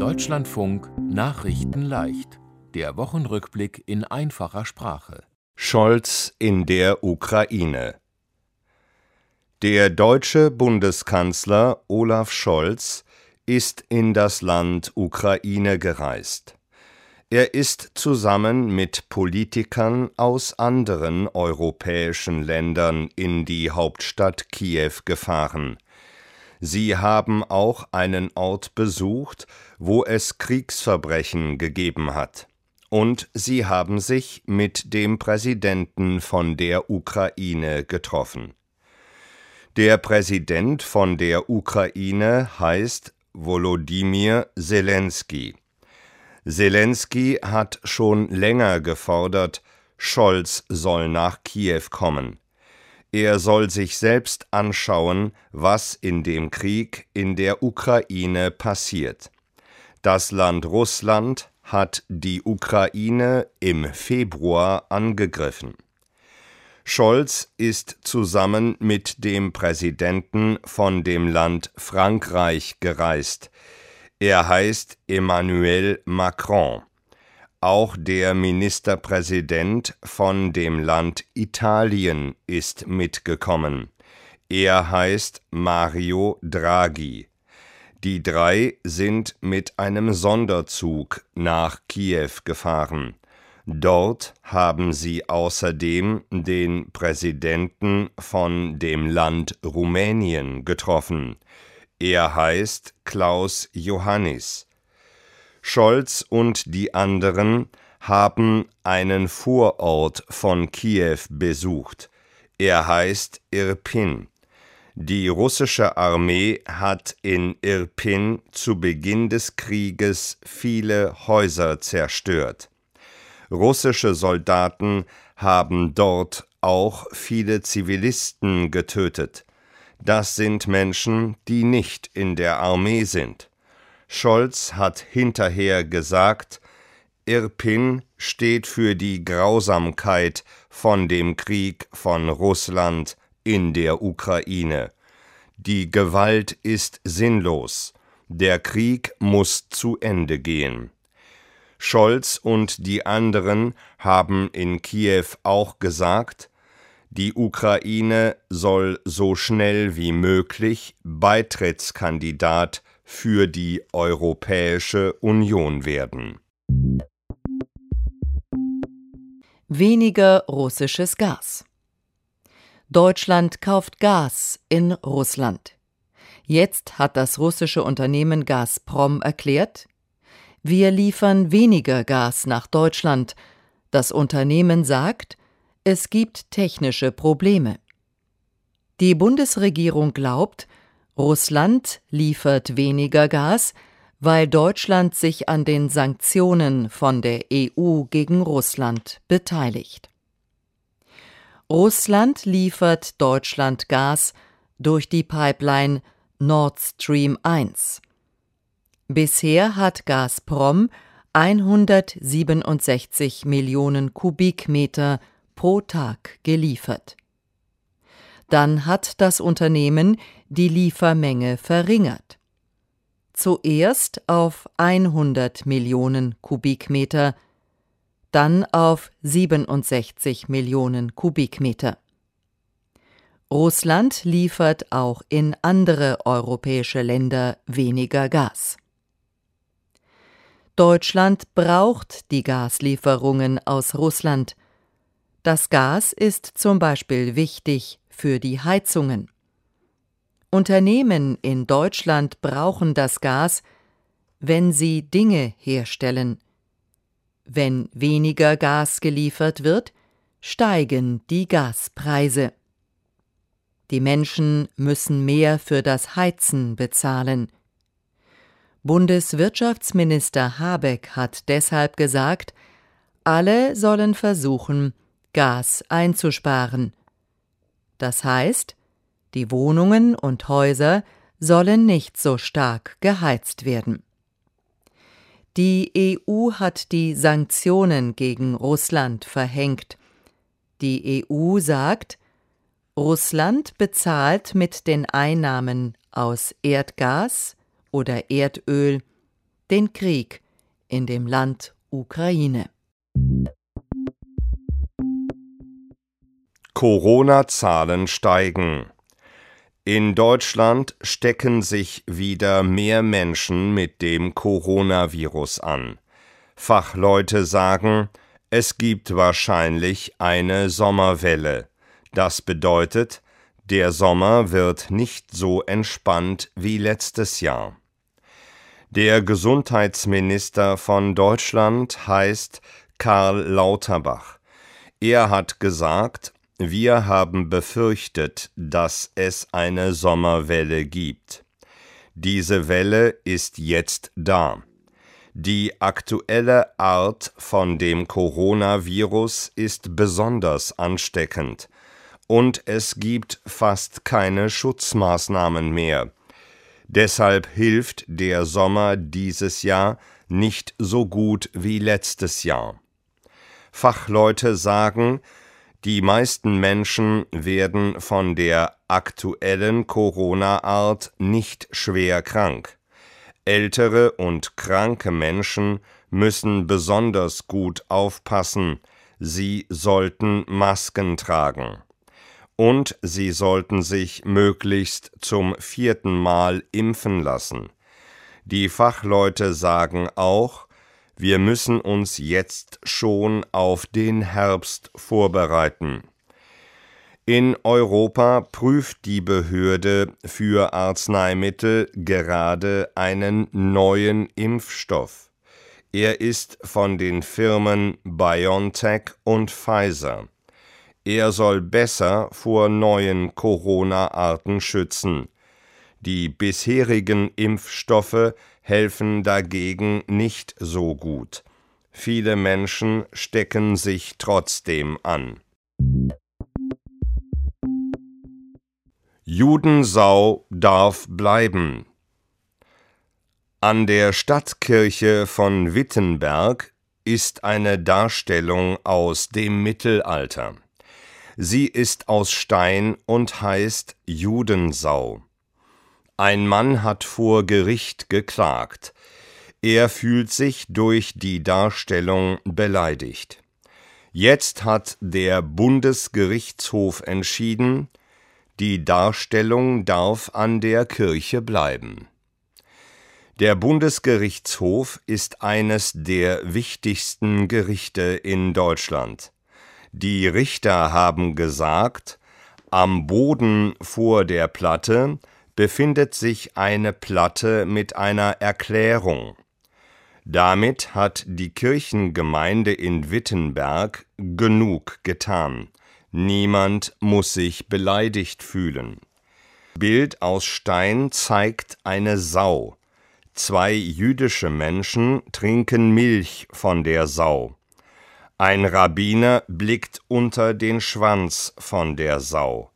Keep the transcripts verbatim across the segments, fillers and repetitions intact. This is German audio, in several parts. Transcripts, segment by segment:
Deutschlandfunk Nachrichten leicht. Der Wochenrückblick in einfacher Sprache. Scholz in der Ukraine. Der deutsche Bundeskanzler Olaf Scholz ist in das Land Ukraine gereist. Er ist zusammen mit Politikern aus anderen europäischen Ländern in die Hauptstadt Kiew gefahren. Sie haben auch einen Ort besucht, wo es Kriegsverbrechen gegeben hat. Und sie haben sich mit dem Präsidenten von der Ukraine getroffen. Der Präsident von der Ukraine heißt Volodymyr Zelensky. Zelensky hat schon länger gefordert, Scholz soll nach Kiew kommen. Er soll sich selbst anschauen, was in dem Krieg in der Ukraine passiert. Das Land Russland hat die Ukraine im Februar angegriffen. Scholz ist zusammen mit dem Präsidenten von dem Land Frankreich gereist. Er heißt Emmanuel Macron. Auch der Ministerpräsident von dem Land Italien ist mitgekommen. Er heißt Mario Draghi. Die drei sind mit einem Sonderzug nach Kiew gefahren. Dort haben sie außerdem den Präsidenten von dem Land Rumänien getroffen. Er heißt Klaus Iohannis. Scholz und die anderen haben einen Vorort von Kiew besucht. Er heißt Irpin. Die russische Armee hat in Irpin zu Beginn des Krieges viele Häuser zerstört. Russische Soldaten haben dort auch viele Zivilisten getötet. Das sind Menschen, die nicht in der Armee sind. Scholz hat hinterher gesagt, Irpin steht für die Grausamkeit von dem Krieg von Russland in der Ukraine. Die Gewalt ist sinnlos. Der Krieg muss zu Ende gehen. Scholz und die anderen haben in Kiew auch gesagt, die Ukraine soll so schnell wie möglich Beitrittskandidat für die Europäische Union werden. Weniger russisches Gas. Deutschland kauft Gas in Russland. Jetzt hat das russische Unternehmen Gazprom erklärt, wir liefern weniger Gas nach Deutschland. Das Unternehmen sagt, es gibt technische Probleme. Die Bundesregierung glaubt, Russland liefert weniger Gas, weil Deutschland sich an den Sanktionen von der E U gegen Russland beteiligt. Russland liefert Deutschland Gas durch die Pipeline Nord Stream eins. Bisher hat Gazprom hundertsiebenundsechzig Millionen Kubikmeter pro Tag geliefert. Dann hat das Unternehmen die Liefermenge verringert. Zuerst auf hundert Millionen Kubikmeter, dann auf siebenundsechzig Millionen Kubikmeter. Russland liefert auch in andere europäische Länder weniger Gas. Deutschland braucht die Gaslieferungen aus Russland. Das Gas ist zum Beispiel wichtig für die Heizungen. Unternehmen in Deutschland brauchen das Gas, wenn sie Dinge herstellen. Wenn weniger Gas geliefert wird, steigen die Gaspreise. Die Menschen müssen mehr für das Heizen bezahlen. Bundeswirtschaftsminister Habeck hat deshalb gesagt, alle sollen versuchen, Gas einzusparen. Das heißt, die Wohnungen und Häuser sollen nicht so stark geheizt werden. Die E U hat die Sanktionen gegen Russland verhängt. Die E U sagt, Russland bezahlt mit den Einnahmen aus Erdgas oder Erdöl den Krieg in dem Land Ukraine. Corona-Zahlen steigen. In Deutschland stecken sich wieder mehr Menschen mit dem Coronavirus an. Fachleute sagen, es gibt wahrscheinlich eine Sommerwelle. Das bedeutet, der Sommer wird nicht so entspannt wie letztes Jahr. Der Gesundheitsminister von Deutschland heißt Karl Lauterbach. Er hat gesagt, wir haben befürchtet, dass es eine Sommerwelle gibt. Diese Welle ist jetzt da. Die aktuelle Art von dem Coronavirus ist besonders ansteckend und es gibt fast keine Schutzmaßnahmen mehr. Deshalb hilft der Sommer dieses Jahr nicht so gut wie letztes Jahr. Fachleute sagen, die meisten Menschen werden von der aktuellen Corona-Art nicht schwer krank. Ältere und kranke Menschen müssen besonders gut aufpassen. Sie sollten Masken tragen. Und sie sollten sich möglichst zum vierten Mal impfen lassen. Die Fachleute sagen auch, wir müssen uns jetzt schon auf den Herbst vorbereiten. In Europa prüft die Behörde für Arzneimittel gerade einen neuen Impfstoff. Er ist von den Firmen BioNTech und Pfizer. Er soll besser vor neuen Corona-Arten schützen. Die bisherigen Impfstoffe helfen dagegen nicht so gut. Viele Menschen stecken sich trotzdem an. Judensau darf bleiben. An der Stadtkirche von Wittenberg ist eine Darstellung aus dem Mittelalter. Sie ist aus Stein und heißt Judensau. Ein Mann hat vor Gericht geklagt. Er fühlt sich durch die Darstellung beleidigt. Jetzt hat der Bundesgerichtshof entschieden, die Darstellung darf an der Kirche bleiben. Der Bundesgerichtshof ist eines der wichtigsten Gerichte in Deutschland. Die Richter haben gesagt, am Boden vor der Platte befindet sich eine Platte mit einer Erklärung. Damit hat die Kirchengemeinde in Wittenberg genug getan. Niemand muss sich beleidigt fühlen. Bild aus Stein zeigt eine Sau. Zwei jüdische Menschen trinken Milch von der Sau. Ein Rabbiner blickt unter den Schwanz von der Sau.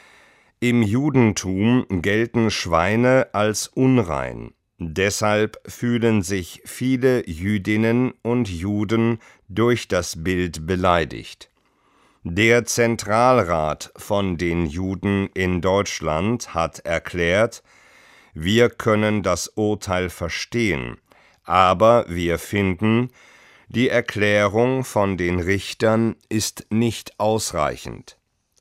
Im Judentum gelten Schweine als unrein. Deshalb fühlen sich viele Jüdinnen und Juden durch das Bild beleidigt. Der Zentralrat von den Juden in Deutschland hat erklärt, wir können das Urteil verstehen, aber wir finden, die Erklärung von den Richtern ist nicht ausreichend.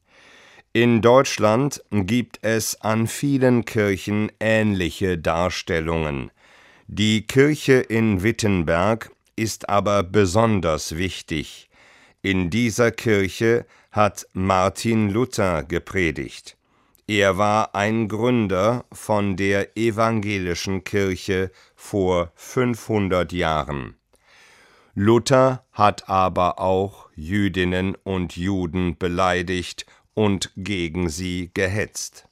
In Deutschland gibt es an vielen Kirchen ähnliche Darstellungen. Die Kirche in Wittenberg ist aber besonders wichtig. In dieser Kirche hat Martin Luther gepredigt. Er war ein Gründer von der evangelischen Kirche vor fünfhundert Jahren. Luther hat aber auch Jüdinnen und Juden beleidigt und gegen sie gehetzt.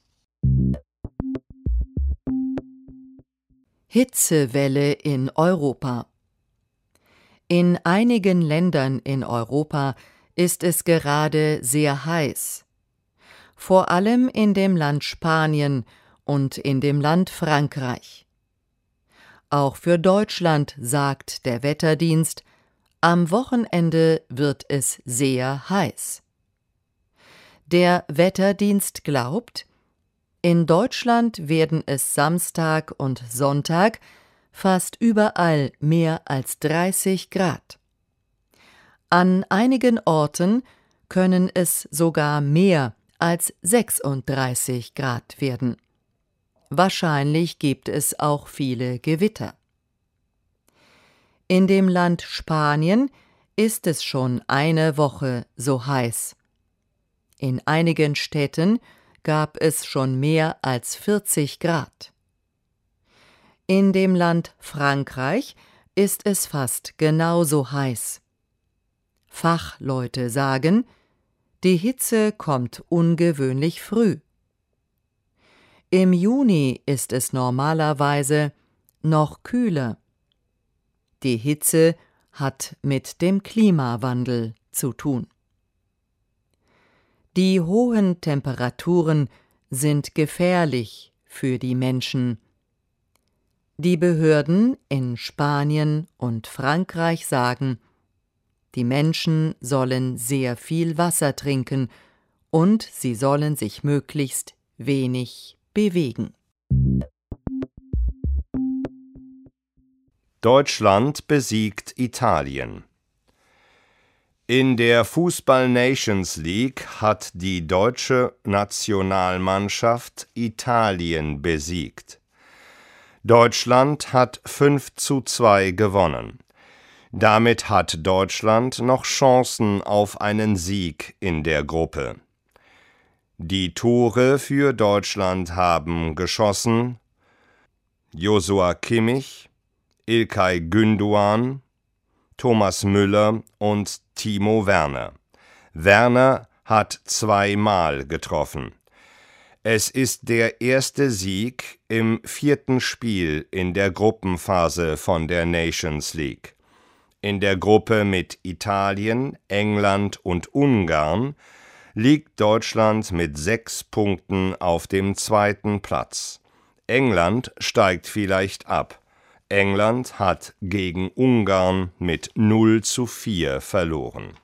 Hitzewelle in Europa. In einigen Ländern in Europa ist es gerade sehr heiß. Vor allem in dem Land Spanien und in dem Land Frankreich. Auch für Deutschland sagt der Wetterdienst, am Wochenende wird es sehr heiß. Der Wetterdienst glaubt, in Deutschland werden es Samstag und Sonntag fast überall mehr als dreißig Grad. An einigen Orten können es sogar mehr als sechsunddreißig Grad werden. Wahrscheinlich gibt es auch viele Gewitter. In dem Land Spanien ist es schon eine Woche so heiß. In einigen Städten gab es schon mehr als vierzig Grad. In dem Land Frankreich ist es fast genauso heiß. Fachleute sagen, die Hitze kommt ungewöhnlich früh. Im Juni ist es normalerweise noch kühler. Die Hitze hat mit dem Klimawandel zu tun. Die hohen Temperaturen sind gefährlich für die Menschen. Die Behörden in Spanien und Frankreich sagen, die Menschen sollen sehr viel Wasser trinken und sie sollen sich möglichst wenig bewegen. Deutschland besiegt Italien. In der Fußball-Nations League hat die deutsche Nationalmannschaft Italien besiegt. Deutschland hat fünf zu zwei gewonnen. Damit hat Deutschland noch Chancen auf einen Sieg in der Gruppe. Die Tore für Deutschland haben geschossen Joshua Kimmich, İlkay Gündoğan, Thomas Müller und Timo Werner. Werner hat zweimal getroffen. Es ist der erste Sieg im vierten Spiel in der Gruppenphase von der Nations League. In der Gruppe mit Italien, England und Ungarn liegt Deutschland mit sechs Punkten auf dem zweiten Platz. England steigt vielleicht ab. England hat gegen Ungarn mit null zu vier verloren.